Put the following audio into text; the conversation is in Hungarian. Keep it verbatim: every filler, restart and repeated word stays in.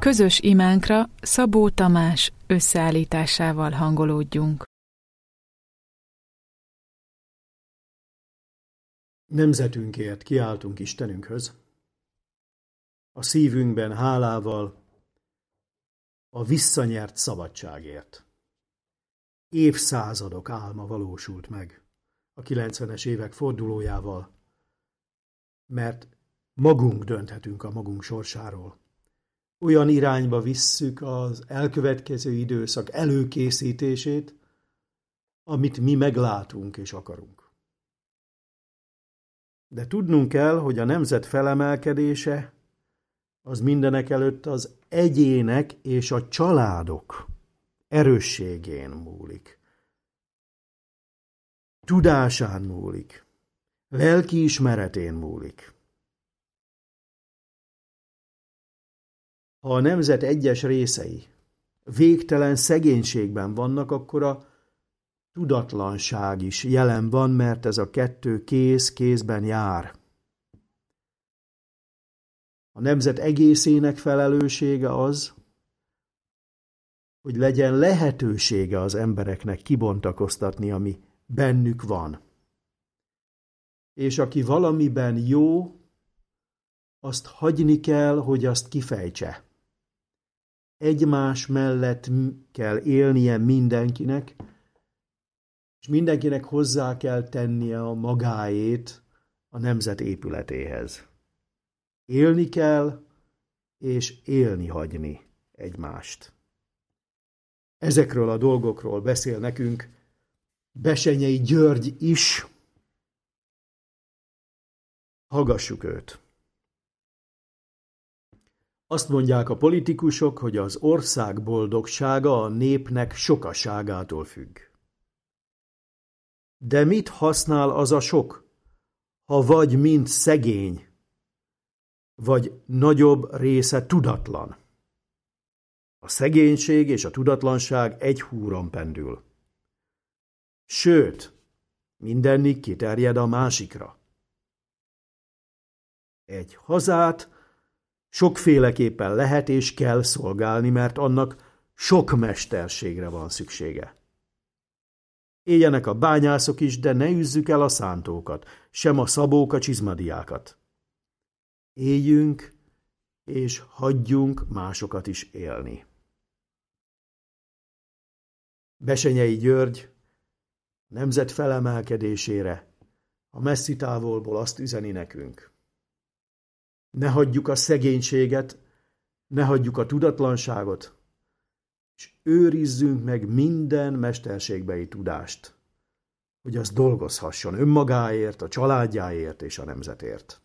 Közös imánkra Szabó Tamás összeállításával hangolódjunk. Nemzetünkért kiáltunk Istenünkhöz, a szívünkben hálával, a visszanyert szabadságért. Évszázadok álma valósult meg a kilencvenes évek fordulójával, mert magunk dönthetünk a magunk sorsáról. Olyan irányba visszük az elkövetkező időszak előkészítését, amit mi meglátunk és akarunk. De tudnunk kell, hogy a nemzet felemelkedése az mindenekelőtt az egyének és a családok erősségén múlik. Tudásán múlik. Lelkiismeretén múlik. Ha a nemzet egyes részei végtelen szegénységben vannak, akkor a tudatlanság is jelen van, mert ez a kettő kéz kézben jár. A nemzet egészének felelőssége az, hogy legyen lehetősége az embereknek kibontakoztatni, ami bennük van. És aki valamiben jó, azt hagyni kell, hogy azt kifejtse. Egymás mellett kell élnie mindenkinek, és mindenkinek hozzá kell tennie a magáét a nemzet épületéhez. Élni kell, és élni hagyni egymást. Ezekről a dolgokról beszél nekünk Bessenyei György is. Hallgassuk őt. Azt mondják a politikusok, hogy az ország boldogsága a népnek sokaságától függ. De mit használ az a sok, ha vagy mind szegény, vagy nagyobb része tudatlan? A szegénység és a tudatlanság egy húron pendül. Sőt, mindennik kiterjed a másikra. Egy hazát sokféleképpen lehet és kell szolgálni, mert annak sok mesterségre van szüksége. Éljenek a bányászok is, de ne üzzük el a szántókat, sem a szabók a csizmadiákat. Éljünk, és hagyjunk másokat is élni. Bessenyei György nemzet felemelkedésére a messzi távolból azt üzeni nekünk. Ne hagyjuk a szegénységet, ne hagyjuk a tudatlanságot, és őrizzünk meg minden mesterségbeli tudást, hogy az dolgozhasson önmagáért, a családjáért és a nemzetért.